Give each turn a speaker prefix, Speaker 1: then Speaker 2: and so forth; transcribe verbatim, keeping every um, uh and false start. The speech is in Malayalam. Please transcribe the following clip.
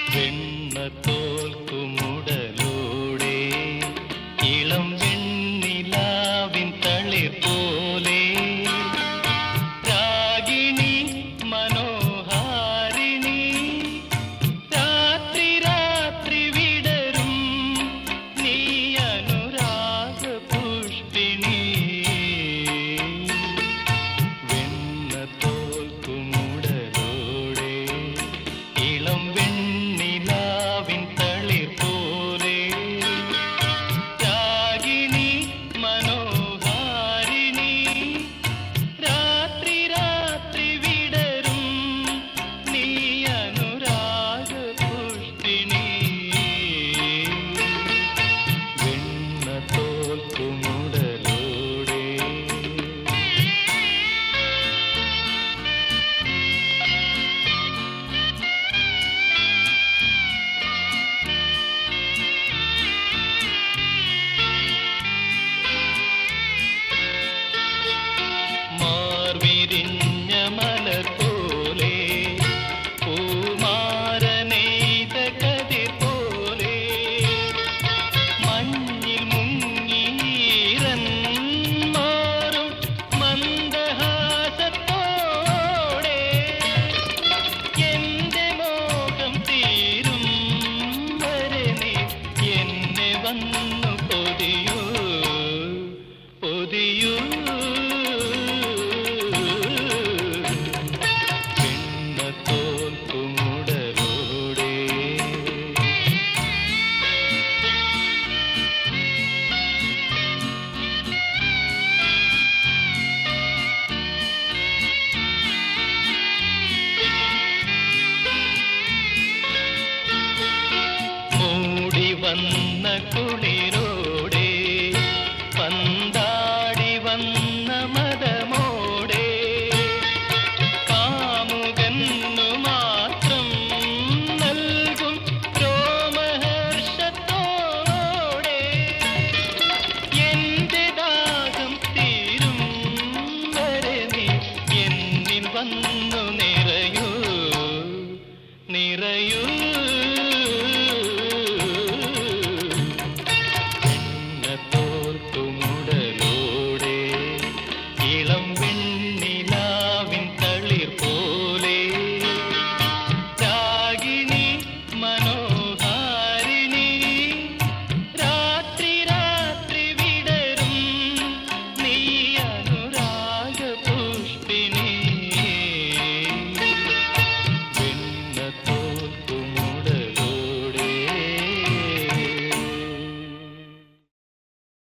Speaker 1: വെണ്ണ തോൽക്കുമുടലോടെ ഇളം വെണ്ണിലാവിൻ തളിർ പോലെ രാഗിണി മനോഹാരിണി രാത്രി രാത്രി വിടരും നീ അനുരാഗ പുഷ്പിണി വെണ്ണ തോൽക്കുമുടലോടെ ഇളം വെണ്ണിലാവിൻ തളിർ പോലെ രാഗിണി മനോഹാരിണി രാത്രി രാത്രി വിടരും നീ അനുരാഗ പുഷ്പിണി വെണ്ണ തോൽക്കുമുടലോടെ മാർവിരിഞ്ഞ മലർ പോലെ പൂമാരനെയ്ത കതിർ പോലെ മഞ്ഞിൽ മുങ്ങീരൻ മാറും മന്ദഹാസത്തോടെ എന്റെ മോഹം തീരും വരെ നീ എന്നെ വന്നു പൊതിയൂ പൊതിയൂ വെണ്ണ തോൽക്കുമുടലോടെ മൂടി വന്ന